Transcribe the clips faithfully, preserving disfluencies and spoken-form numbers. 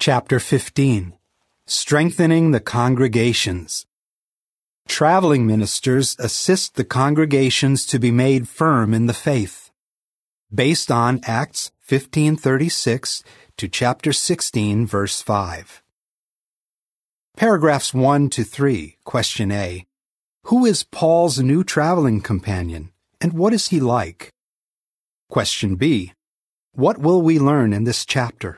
Chapter fifteen. Strengthening the Congregations. Traveling ministers assist the congregations to be made firm in the faith. Based on Acts fifteen thirty-six to chapter sixteen, verse five. Paragraphs one to three, question A. Who is Paul's new traveling companion, and what is he like? Question B. What will we learn in this chapter?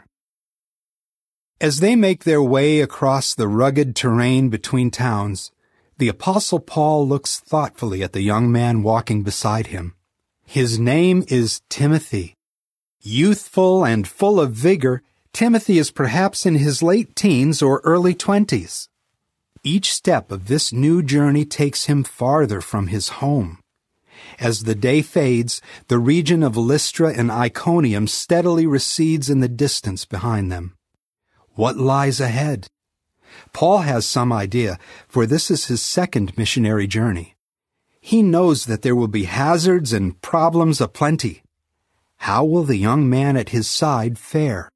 As they make their way across the rugged terrain between towns, the Apostle Paul looks thoughtfully at the young man walking beside him. His name is Timothy. Youthful and full of vigor, Timothy is perhaps in his late teens or early twenties. Each step of this new journey takes him farther from his home. As the day fades, the region of Lystra and Iconium steadily recedes in the distance behind them. What lies ahead? Paul has some idea, for this is his second missionary journey. He knows that there will be hazards and problems aplenty. How will the young man at his side fare?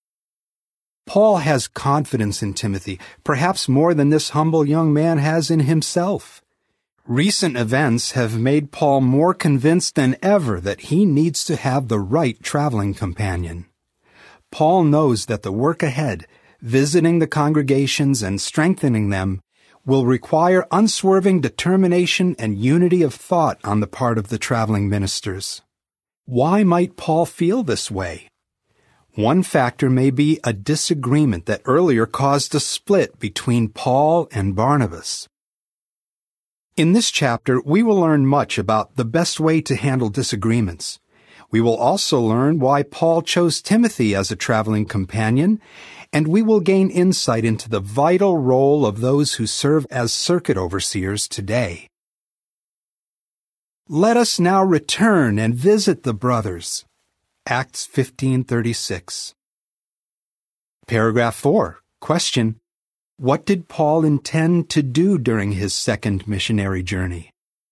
Paul has confidence in Timothy, perhaps more than this humble young man has in himself. Recent events have made Paul more convinced than ever that he needs to have the right traveling companion. Paul knows that the work ahead, visiting the congregations and strengthening them, will require unswerving determination and unity of thought on the part of the traveling ministers. Why might Paul feel this way? One factor may be a disagreement that earlier caused a split between Paul and Barnabas. In this chapter, we will learn much about the best way to handle disagreements. We will also learn why Paul chose Timothy as a traveling companion, and we will gain insight into the vital role of those who serve as circuit overseers today. Let us now return and visit the brothers. Acts fifteen thirty-six. Paragraph four. Question. What did Paul intend to do during his second missionary journey?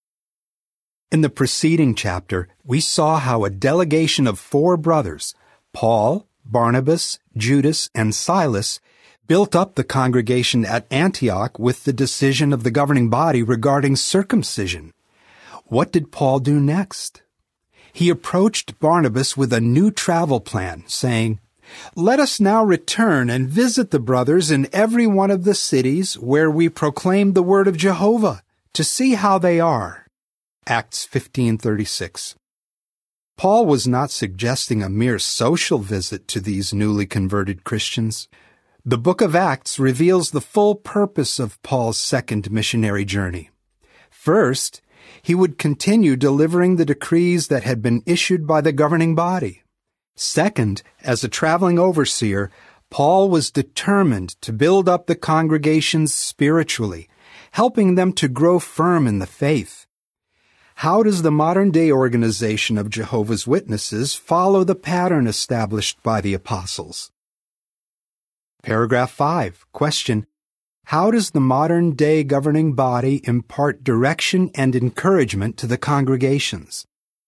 In the preceding chapter, we saw how a delegation of four brothers, Paul, Barnabas, Judas, and Silas, built up the congregation at Antioch with the decision of the governing body regarding circumcision. What did Paul do next? He approached Barnabas with a new travel plan, saying, "Let us now return and visit the brothers in every one of the cities where we proclaim the word of Jehovah, to see how they are." Acts fifteen thirty-six. Paul was not suggesting a mere social visit to these newly converted Christians. The book of Acts reveals the full purpose of Paul's second missionary journey. First, he would continue delivering the decrees that had been issued by the governing body. Second, as a traveling overseer, Paul was determined to build up the congregations spiritually, helping them to grow firm in the faith. How does the modern-day organization of Jehovah's Witnesses follow the pattern established by the apostles? Paragraph five. Question. How does the modern-day governing body impart direction and encouragement to the congregations?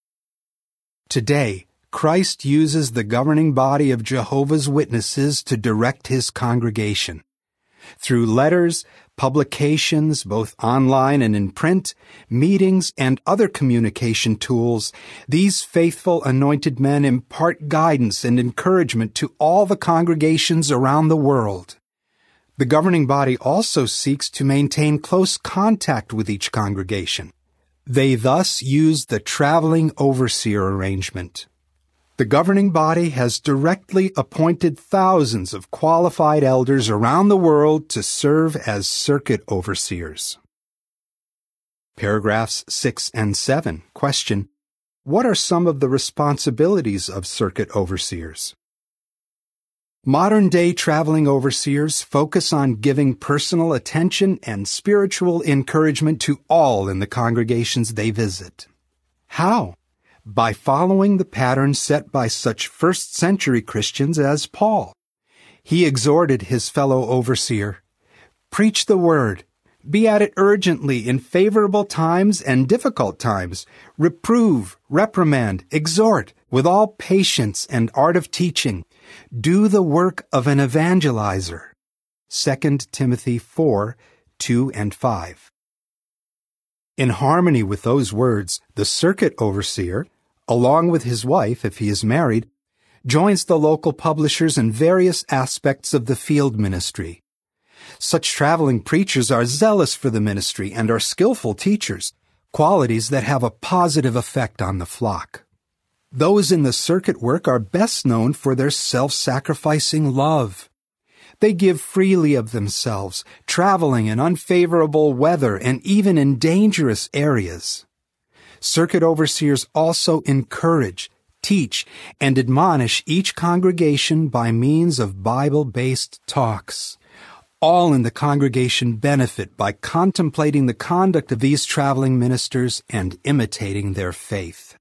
Today, Christ uses the governing body of Jehovah's Witnesses to direct his congregation. Through letters, publications, both online and in print, meetings, and other communication tools, these faithful anointed men impart guidance and encouragement to all the congregations around the world. The governing body also seeks to maintain close contact with each congregation. They thus use the traveling overseer arrangement. The governing body has directly appointed thousands of qualified elders around the world to serve as circuit overseers. Paragraphs six and seven. Question. What are some of the responsibilities of circuit overseers? Modern-day traveling overseers focus on giving personal attention and spiritual encouragement to all in the congregations they visit. How? By following the pattern set by such first-century Christians as Paul. He exhorted his fellow overseer, "Preach the word. Be at it urgently in favorable times and difficult times. Reprove, reprimand, exhort, with all patience and art of teaching. Do the work of an evangelizer. Second Timothy four, two and five. In harmony with those words, the circuit overseer, along with his wife if he is married, joins the local publishers in various aspects of the field ministry. Such traveling preachers are zealous for the ministry and are skillful teachers, qualities that have a positive effect on the flock. Those in the circuit work are best known for their self-sacrificing love. They give freely of themselves, traveling in unfavorable weather and even in dangerous areas. Circuit overseers also encourage, teach, and admonish each congregation by means of Bible-based talks. All in the congregation benefit by contemplating the conduct of these traveling ministers and imitating their faith.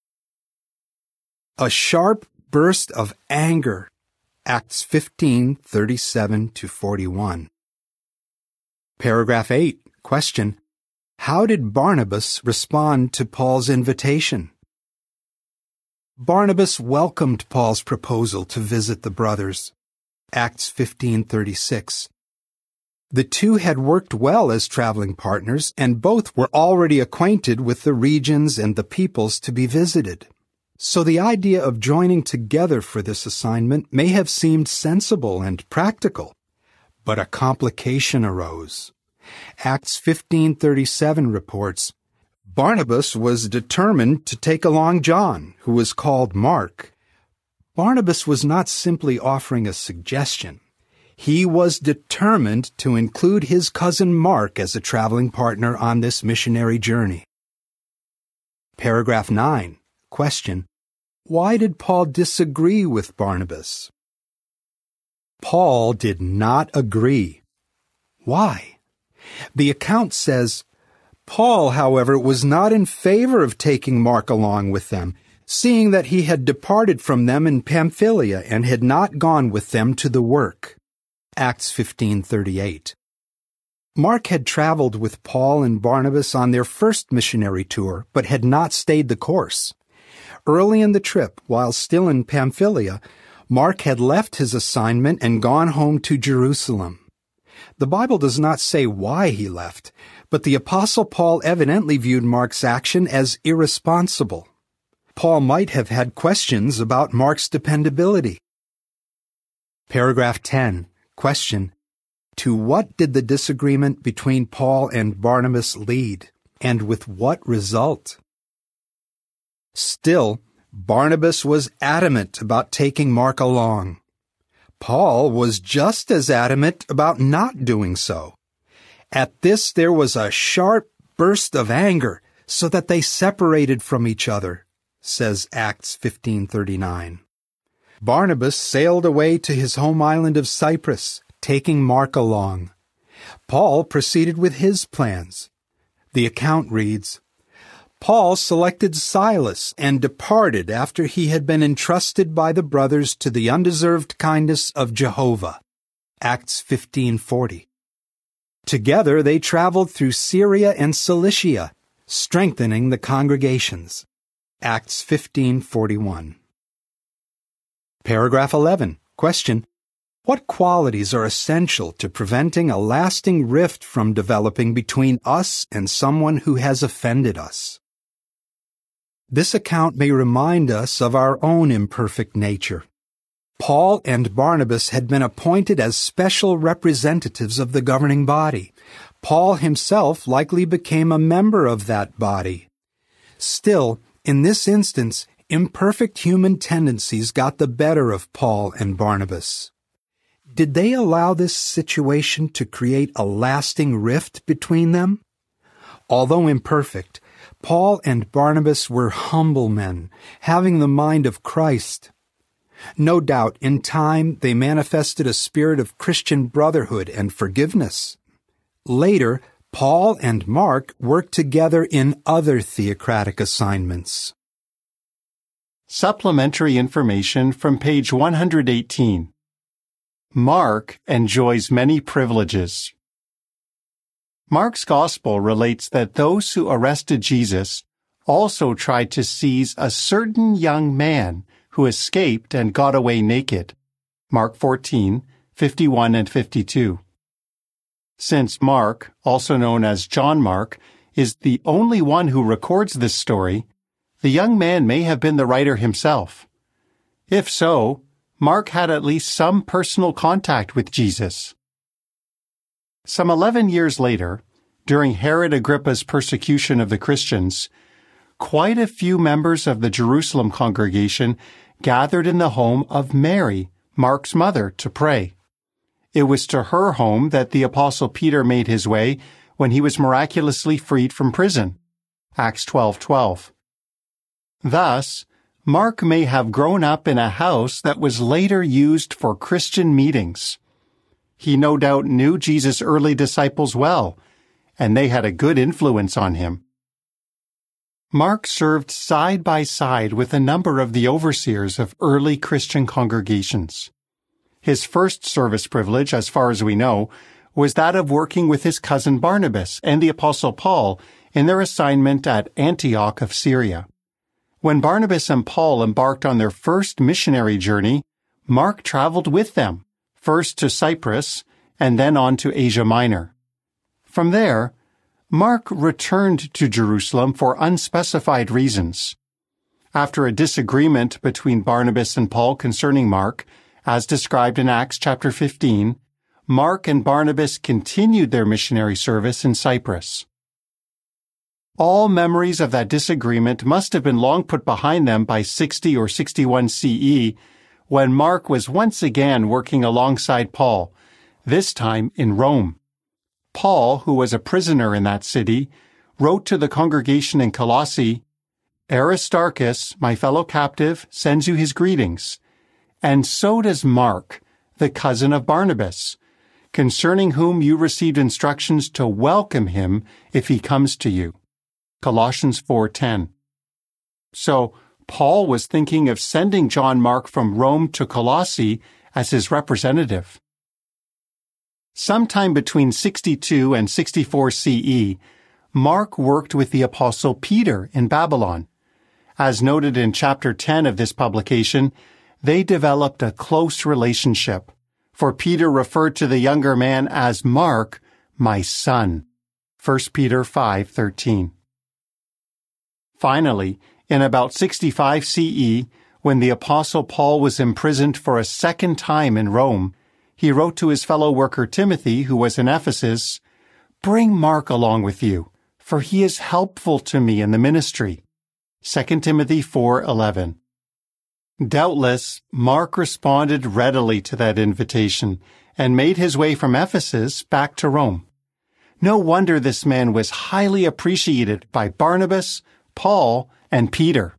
A sharp burst of anger. Acts fifteen, thirty-seven to forty-one. Paragraph eight. Question. How did Barnabas respond to Paul's invitation? Barnabas welcomed Paul's proposal to visit the brothers. Acts fifteen, thirty-six. The two had worked well as traveling partners, and both were already acquainted with the regions and the peoples to be visited. So the idea of joining together for this assignment may have seemed sensible and practical, but a complication arose. Acts fifteen thirty-seven reports, Barnabas was determined to take along John, who was called Mark. Barnabas was not simply offering a suggestion. He was determined to include his cousin Mark as a traveling partner on this missionary journey. Paragraph nine. Question. Why did Paul disagree with Barnabas? Paul did not agree. Why? The account says, Paul, however, was not in favor of taking Mark along with them, seeing that he had departed from them in Pamphylia and had not gone with them to the work. Acts fifteen thirty-eight. Mark had traveled with Paul and Barnabas on their first missionary tour, but had not stayed the course. Early in the trip, while still in Pamphylia, Mark had left his assignment and gone home to Jerusalem. The Bible does not say why he left, but the Apostle Paul evidently viewed Mark's action as irresponsible. Paul might have had questions about Mark's dependability. Paragraph ten. Question. To what did the disagreement between Paul and Barnabas lead, and with what result? Still, Barnabas was adamant about taking Mark along. Paul was just as adamant about not doing so. At this there was a sharp burst of anger, so that they separated from each other, says Acts fifteen thirty-nine. Barnabas sailed away to his home island of Cyprus, taking Mark along. Paul proceeded with his plans. The account reads, Paul selected Silas and departed after he had been entrusted by the brothers to the undeserved kindness of Jehovah. Acts fifteen forty. Together they traveled through Syria and Cilicia, strengthening the congregations. Acts fifteen forty-one. Paragraph eleven. Question. What qualities are essential to preventing a lasting rift from developing between us and someone who has offended us? This account may remind us of our own imperfect nature. Paul and Barnabas had been appointed as special representatives of the governing body. Paul himself likely became a member of that body. Still, in this instance, imperfect human tendencies got the better of Paul and Barnabas. Did they allow this situation to create a lasting rift between them? Although imperfect, Paul and Barnabas were humble men, having the mind of Christ. No doubt, in time, they manifested a spirit of Christian brotherhood and forgiveness. Later, Paul and Mark worked together in other theocratic assignments. Supplementary information from page one hundred eighteen. Mark enjoys many privileges. Mark's Gospel relates that those who arrested Jesus also tried to seize a certain young man who escaped and got away naked. Mark fourteen, fifty-one and fifty-two. Since Mark, also known as John Mark, is the only one who records this story, the young man may have been the writer himself. If so, Mark had at least some personal contact with Jesus. Some eleven years later, during Herod Agrippa's persecution of the Christians, quite a few members of the Jerusalem congregation gathered in the home of Mary, Mark's mother, to pray. It was to her home that the Apostle Peter made his way when he was miraculously freed from prison. Acts twelve twelve. Thus, Mark may have grown up in a house that was later used for Christian meetings. He no doubt knew Jesus' early disciples well, and they had a good influence on him. Mark served side by side with a number of the overseers of early Christian congregations. His first service privilege, as far as we know, was that of working with his cousin Barnabas and the Apostle Paul in their assignment at Antioch of Syria. When Barnabas and Paul embarked on their first missionary journey, Mark traveled with them, first to Cyprus and then on to Asia Minor. From there, Mark returned to Jerusalem for unspecified reasons. After a disagreement between Barnabas and Paul concerning Mark, as described in Acts chapter fifteen, Mark and Barnabas continued their missionary service in Cyprus. All memories of that disagreement must have been long put behind them by sixty or sixty-one C E, when Mark was once again working alongside Paul, this time in Rome. Paul, who was a prisoner in that city, wrote to the congregation in Colossae, "Aristarchus, my fellow captive, sends you his greetings, and so does Mark, the cousin of Barnabas, concerning whom you received instructions to welcome him if he comes to you." Colossians four ten. So, Paul was thinking of sending John Mark from Rome to Colossae as his representative. Sometime between sixty-two and sixty-four C E, Mark worked with the Apostle Peter in Babylon. As noted in chapter ten of this publication, they developed a close relationship, for Peter referred to the younger man as Mark, my son. First Peter five thirteen. Finally, in about sixty-five C E, when the Apostle Paul was imprisoned for a second time in Rome, he wrote to his fellow worker Timothy, who was in Ephesus, "Bring Mark along with you, for he is helpful to me in the ministry." Second Timothy four eleven. Doubtless, Mark responded readily to that invitation and made his way from Ephesus back to Rome. No wonder this man was highly appreciated by Barnabas, Paul, and Peter.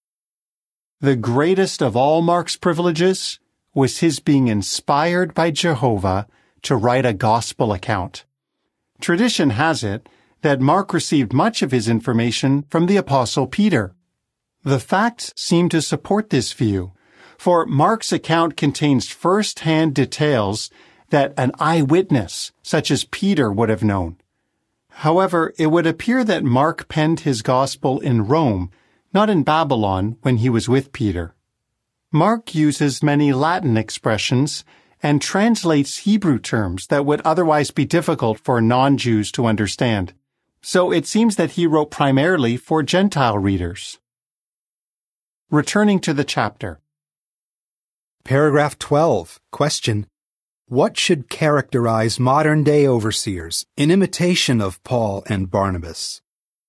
The greatest of all Mark's privileges was his being inspired by Jehovah to write a gospel account. Tradition has it that Mark received much of his information from the Apostle Peter. The facts seem to support this view, for Mark's account contains first-hand details that an eyewitness, such as Peter, would have known. However, it would appear that Mark penned his gospel in Rome, not in Babylon when he was with Peter. Mark uses many Latin expressions and translates Hebrew terms that would otherwise be difficult for non-Jews to understand. So it seems that he wrote primarily for Gentile readers. Returning to the chapter. Paragraph twelve. Question. What should characterize modern-day overseers in imitation of Paul and Barnabas?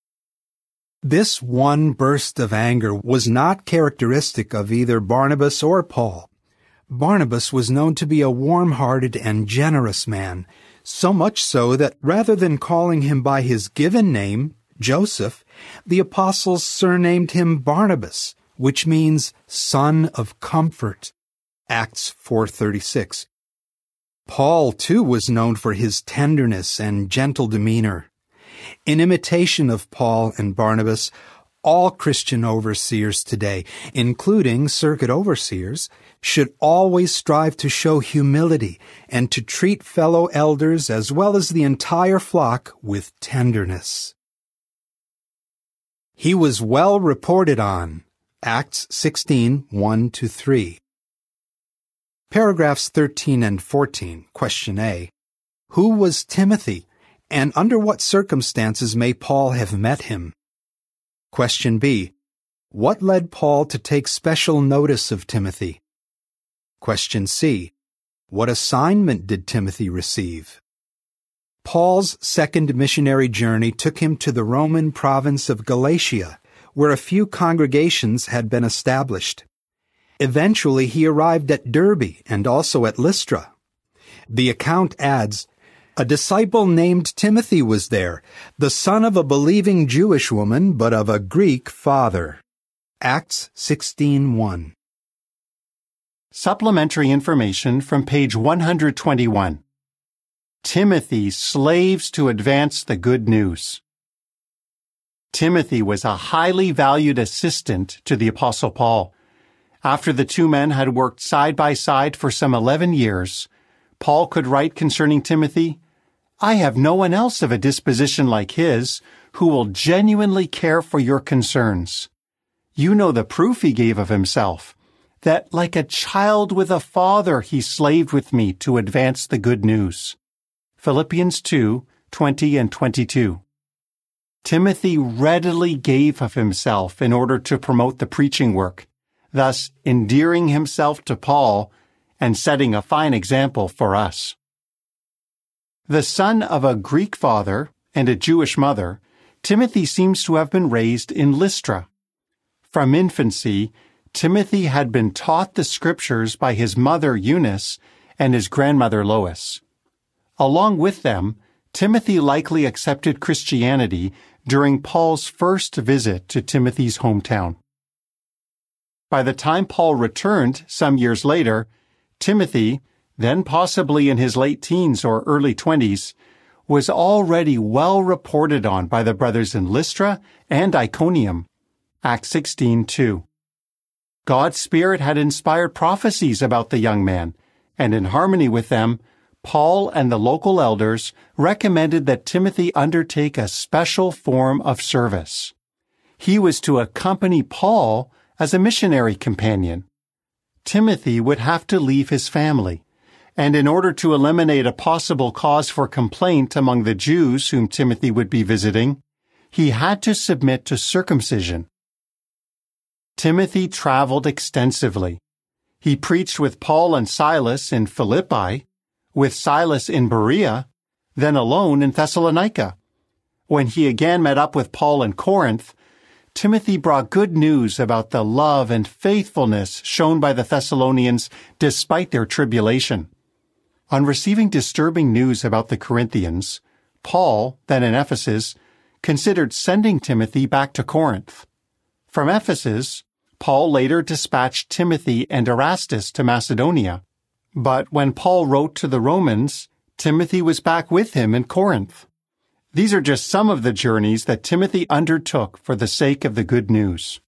This one burst of anger was not characteristic of either Barnabas or Paul. Barnabas was known to be a warm-hearted and generous man, so much so that rather than calling him by his given name, Joseph, the apostles surnamed him Barnabas, which means son of comfort. Acts four thirty-six. Paul, too, was known for his tenderness and gentle demeanor. In imitation of Paul and Barnabas, all Christian overseers today, including circuit overseers, should always strive to show humility and to treat fellow elders as well as the entire flock with tenderness. He was well reported on, Acts sixteen, one to three. Paragraphs thirteen and fourteen, question A. Who was Timothy, and under what circumstances may Paul have met him? Question B. What led Paul to take special notice of Timothy? Question C. What assignment did Timothy receive? Paul's second missionary journey took him to the Roman province of Galatia, where a few congregations had been established. Eventually he arrived at Derbe and also at Lystra. The account adds, a disciple named Timothy was there, the son of a believing Jewish woman, but of a Greek father. Acts sixteen one. Supplementary information from page one hundred twenty-one. Timothy slaves to advance the good news. Timothy was a highly valued assistant to the Apostle Paul. After the two men had worked side by side for some eleven years, Paul could write concerning Timothy, I have no one else of a disposition like his who will genuinely care for your concerns. You know the proof he gave of himself, that like a child with a father he slaved with me to advance the good news. Philippians two, twenty and twenty-two. Timothy readily gave of himself in order to promote the preaching work, thus endearing himself to Paul and setting a fine example for us. The son of a Greek father and a Jewish mother, Timothy seems to have been raised in Lystra. From infancy, Timothy had been taught the scriptures by his mother Eunice and his grandmother Lois. Along with them, Timothy likely accepted Christianity during Paul's first visit to Timothy's hometown. By the time Paul returned some years later, Timothy, then possibly in his late teens or early twenties, was already well reported on by the brothers in Lystra and Iconium. Acts sixteen two. God's Spirit had inspired prophecies about the young man, and in harmony with them, Paul and the local elders recommended that Timothy undertake a special form of service. He was to accompany Paul as a missionary companion. Timothy would have to leave his family, and in order to eliminate a possible cause for complaint among the Jews whom Timothy would be visiting, he had to submit to circumcision. Timothy traveled extensively. He preached with Paul and Silas in Philippi, with Silas in Berea, then alone in Thessalonica. When he again met up with Paul in Corinth, Timothy brought good news about the love and faithfulness shown by the Thessalonians despite their tribulation. On receiving disturbing news about the Corinthians, Paul, then in Ephesus, considered sending Timothy back to Corinth. From Ephesus, Paul later dispatched Timothy and Erastus to Macedonia. But when Paul wrote to the Romans, Timothy was back with him in Corinth. These are just some of the journeys that Timothy undertook for the sake of the good news.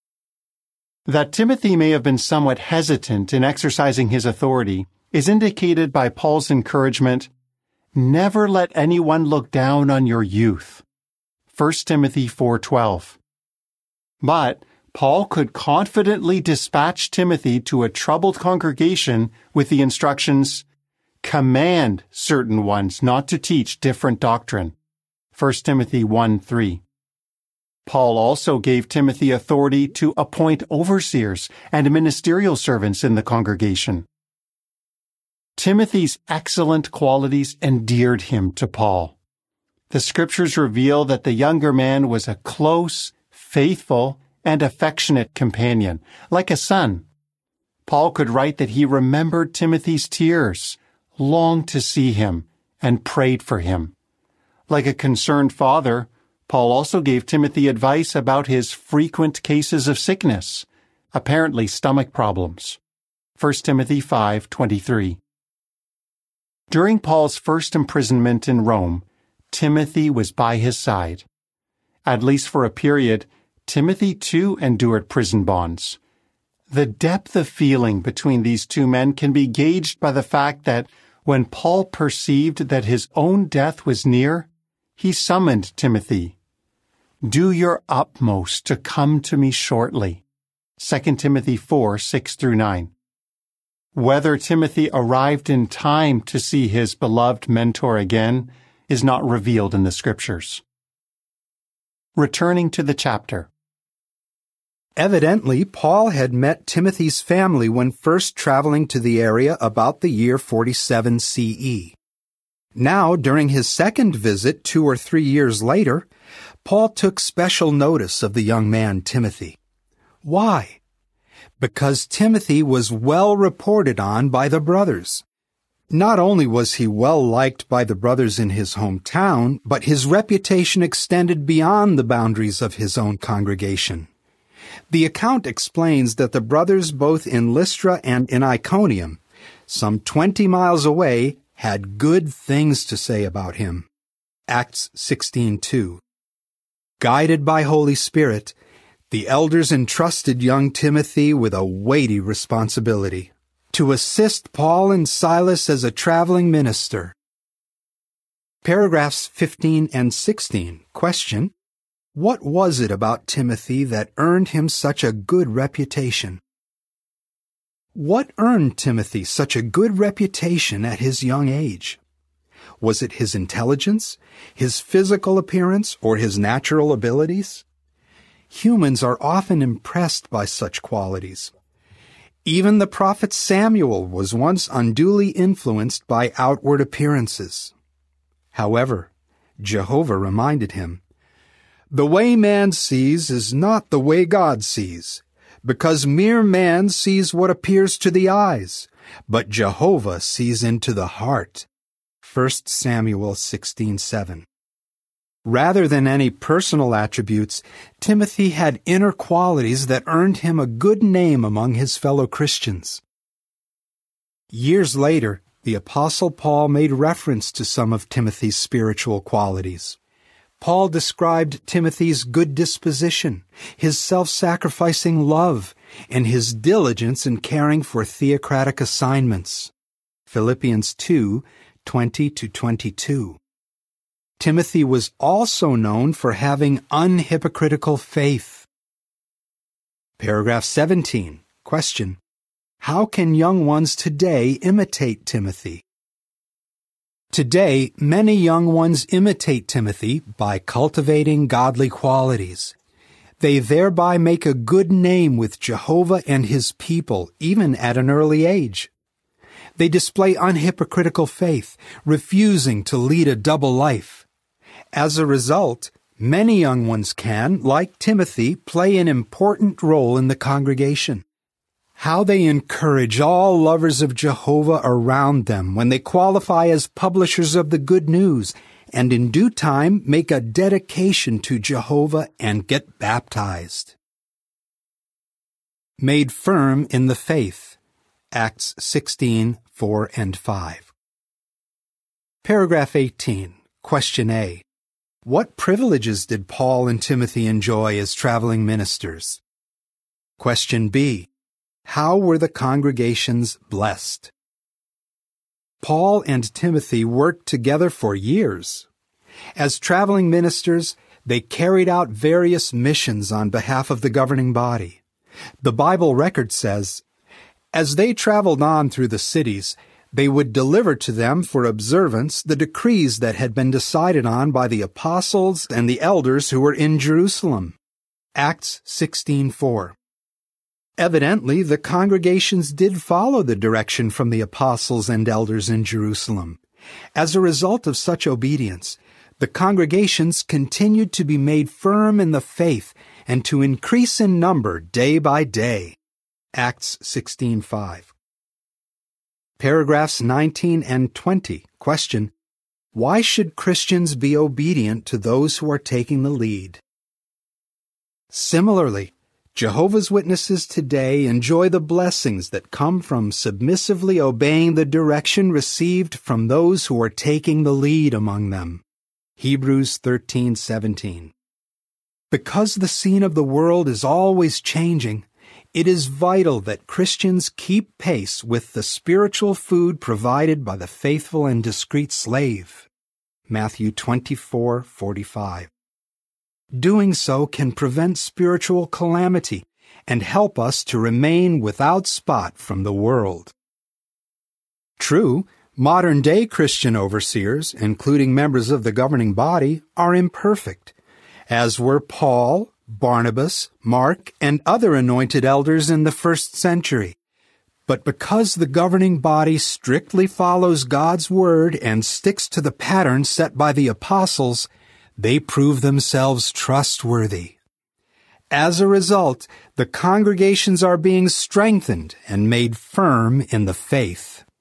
That Timothy may have been somewhat hesitant in exercising his authority is indicated by Paul's encouragement, never let anyone look down on your youth. First Timothy four twelve. But Paul could confidently dispatch Timothy to a troubled congregation with the instructions, command certain ones not to teach different doctrine. First Timothy one three. Paul also gave Timothy authority to appoint overseers and ministerial servants in the congregation. Timothy's excellent qualities endeared him to Paul. The scriptures reveal that the younger man was a close, faithful, and affectionate companion, like a son. Paul could write that he remembered Timothy's tears, longed to see him, and prayed for him. Like a concerned father, Paul also gave Timothy advice about his frequent cases of sickness, apparently stomach problems. First Timothy five twenty-three. During Paul's first imprisonment in Rome, Timothy was by his side. At least for a period, Timothy too endured prison bonds. The depth of feeling between these two men can be gauged by the fact that when Paul perceived that his own death was near, he summoned Timothy. Do your utmost to come to me shortly. Second Timothy four, six through nine. Whether Timothy arrived in time to see his beloved mentor again is not revealed in the Scriptures. Returning to the chapter. Evidently, Paul had met Timothy's family when first traveling to the area about the year forty-seven C E. Now, during his second visit two or three years later, Paul took special notice of the young man Timothy. Why? Because Timothy was well reported on by the brothers. Not only was he well liked by the brothers in his hometown, but his reputation extended beyond the boundaries of his own congregation. The account explains that the brothers both in Lystra and in Iconium, some twenty miles away, had good things to say about him. Acts sixteen two. Guided by Holy Spirit, the elders entrusted young Timothy with a weighty responsibility: to assist Paul and Silas as a traveling minister. Paragraphs fifteen and sixteen. Question: what was it about Timothy that earned him such a good reputation? What earned Timothy such a good reputation at his young age? Was it his intelligence, his physical appearance, or his natural abilities? Humans are often impressed by such qualities. Even the prophet Samuel was once unduly influenced by outward appearances. However, Jehovah reminded him, "The way man sees is not the way God sees, because mere man sees what appears to the eyes, but Jehovah sees into the heart." First Samuel sixteen seven. Rather than any personal attributes, Timothy had inner qualities that earned him a good name among his fellow Christians. Years later, the Apostle Paul made reference to some of Timothy's spiritual qualities. Paul described Timothy's good disposition, his self-sacrificing love, and his diligence in caring for theocratic assignments. Philippians two, twenty to twenty-two. Timothy was also known for having unhypocritical faith. Paragraph seventeen. Question: how can young ones today imitate Timothy? Today, many young ones imitate Timothy by cultivating godly qualities. They thereby make a good name with Jehovah and his people, even at an early age. They display unhypocritical faith, refusing to lead a double life. As a result, many young ones can, like Timothy, play an important role in the congregation. How they encourage all lovers of Jehovah around them when they qualify as publishers of the good news and in due time make a dedication to Jehovah and get baptized. Made firm in the faith. Acts sixteen, four and five. Paragraph eighteen. Question A. What privileges did Paul and Timothy enjoy as traveling ministers? Question B. How were the congregations blessed? Paul and Timothy worked together for years. As traveling ministers, they carried out various missions on behalf of the governing body. The Bible record says, as they traveled on through the cities, they would deliver to them for observance the decrees that had been decided on by the apostles and the elders who were in Jerusalem. Acts sixteen four. Evidently, the congregations did follow the direction from the apostles and elders in Jerusalem. As a result of such obedience, the congregations continued to be made firm in the faith and to increase in number day by day. Acts sixteen five. Paragraphs nineteen and twenty. Question: why should Christians be obedient to those who are taking the lead? Similarly, Jehovah's Witnesses today enjoy the blessings that come from submissively obeying the direction received from those who are taking the lead among them. Hebrews thirteen seventeen. Because the scene of the world is always changing, it is vital that Christians keep pace with the spiritual food provided by the faithful and discreet slave. Matthew twenty-four forty-five. Doing so can prevent spiritual calamity and help us to remain without spot from the world. True, modern-day Christian overseers, including members of the governing body, are imperfect, as were Paul, Barnabas, Mark, and other anointed elders in the first century. But because the governing body strictly follows God's word and sticks to the pattern set by the apostles, they prove themselves trustworthy. As a result, the congregations are being strengthened and made firm in the faith.